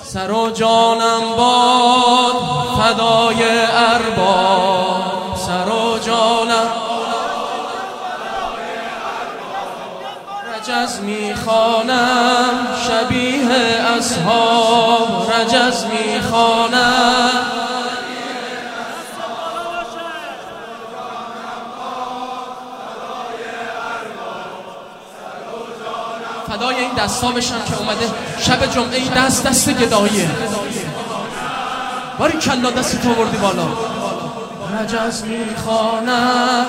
سر و جانم باد فدای ارباب، سر و جانم رجز میخوانم شبیه اصحاب، رجز میخوانم فدای این دستا بشم که اومده شب جمعه دست گداییه. باری کلا دست تو بردی بالا. رجز میخوانم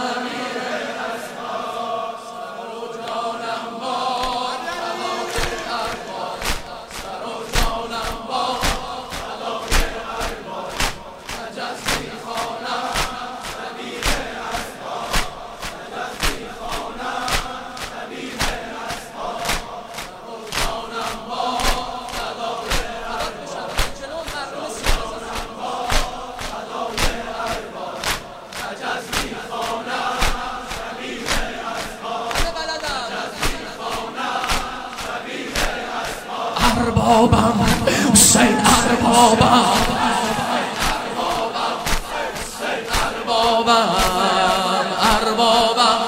اربابم حسین، اربابم اربابم اربابم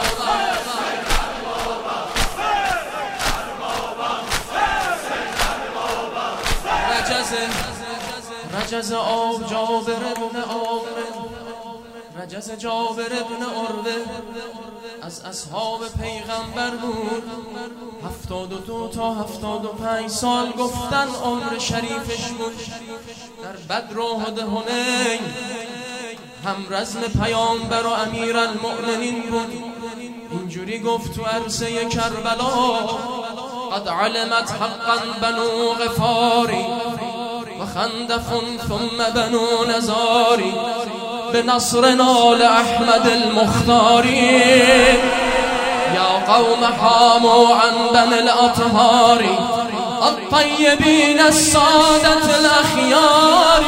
رجز آب جابر ابن عامر، رجز جابر ابن عروه از اصحاب پیغمبر بود. 72 تا 75 سال گفتن عمر شریفش بود. در بدر و حنین هم رزم پیامبر و امیرالمؤمنین بود. اینجوری گفت تو عرصه کربلا: قد علمت حقا بنو غفاری و خندف ثم بنو نزاری بنصر نال احمد المختاری. یا قوم حاموا عن بن الاطهار الطیبین السادة الاخیار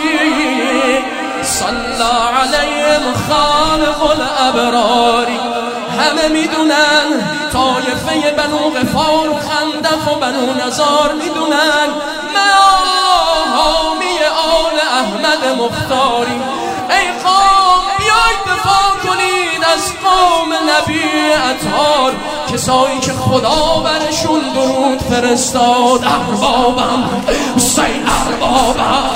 صلی علیهم خالق الابرار. همه میدونن طایفه بنو غفار، خندف و بنو نزار میدونن ما حامی آل احمد مختاری. ای قوم بیایید دفاع کنید از قوم نبی اطهار، کسایی که خدا برشون درود فرستاد. اربابم حسین، اربابم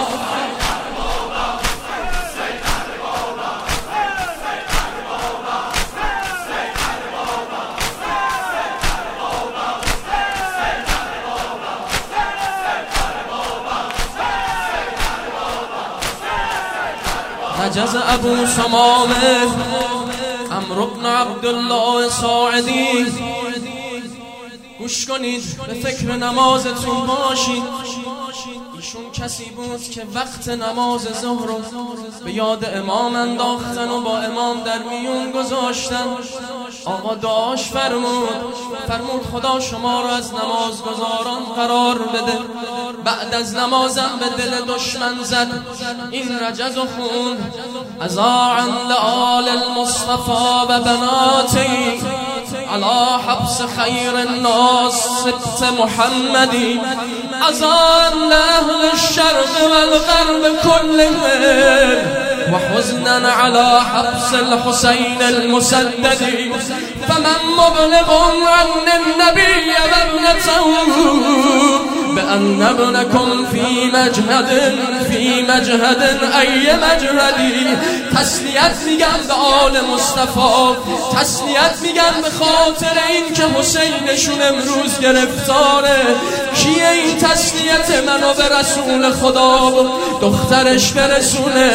رجز ابو سمامه عمرو بن عبدالله ساعدی. گوش کنید، به فکر نمازتون باشید. ایشون کسی بود که وقت نماز ظهر رو به یاد امام انداختن و با امام در میون گذاشتن. آقا دعاش فرمود خدا شما رو از نمازگزاران قرار بده. بعد از نمازم به دل دشمن زد این رجز و خون: اذاعا لآل المصطفى و بناتی على حبس خیر الناس سبت محمدی، اذاعا لأهل الشرق والغرب كلهم وحزنا على حبس الحسين المسدد. فمن مبلغ عن النبي وابنته بأن ابنكم في مجهد أي مجهدی. تسلیت میگن به آل مصطفی، تسلیت میگن به خاطر این که حسینشون امروز گرفتاره. کیه این تسلیت منو به رسول خدا دخترش برسونه؟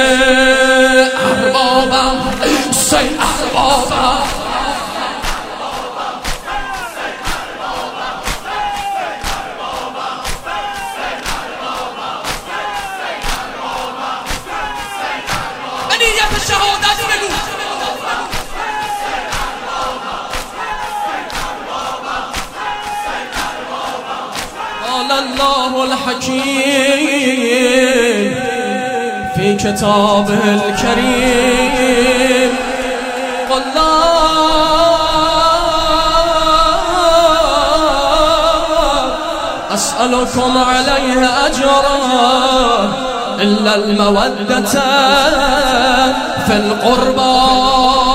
اربابم حسین، اربابم نیت شهادت بگو. قال الله الحكيم في كتابه الكريم: قل لا أسألكم عليه أجرا إلا المودة في القربى.